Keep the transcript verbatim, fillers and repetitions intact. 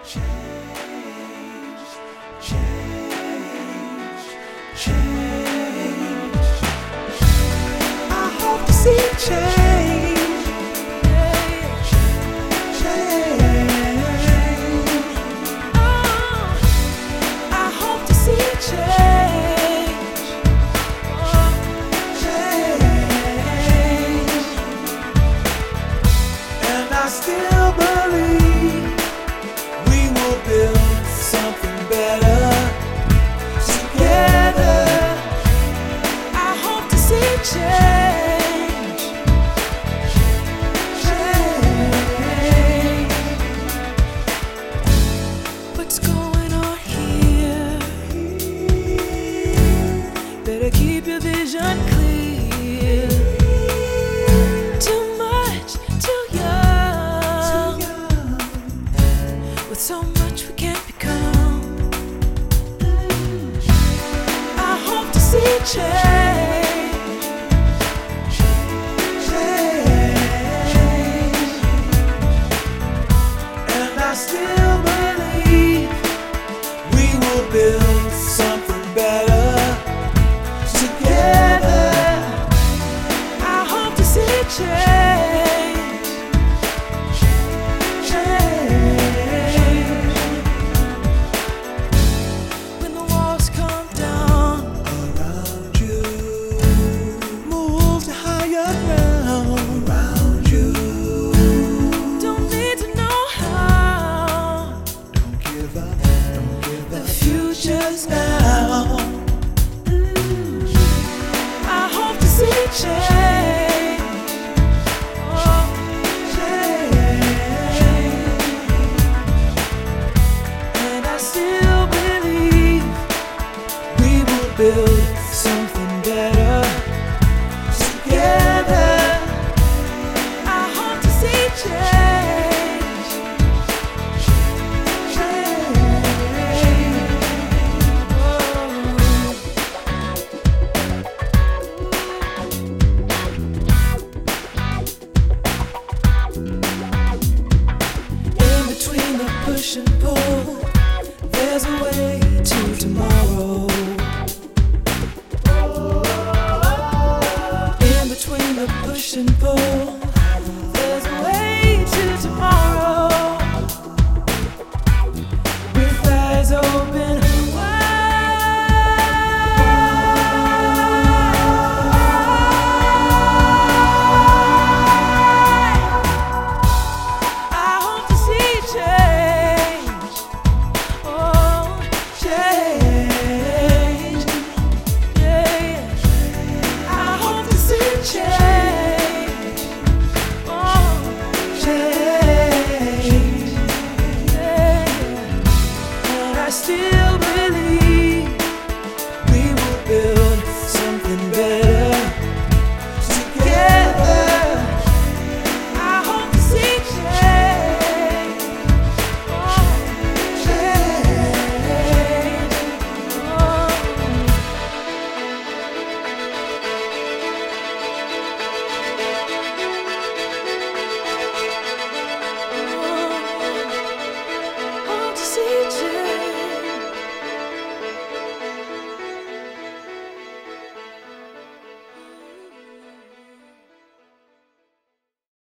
Change, change, change. I hope to see change, change. Oh, I hope to see change, oh, change. And I still believe we will build something better together. I hope to see change, change. What's going on here? Better keep your vision clear. Too much, too young, with so much we can't become. I hope to see change, change. And I still believe we will build something better together. I hope to see change, change. When the walls come down around you, move to higher ground around you. Don't need to know how. Don't give up, don't give up. The future's now. I hope to see change, oh, change. And I still believe we will build something better together. I hope to see change, change. Oh. In between the push and pull, there's a way.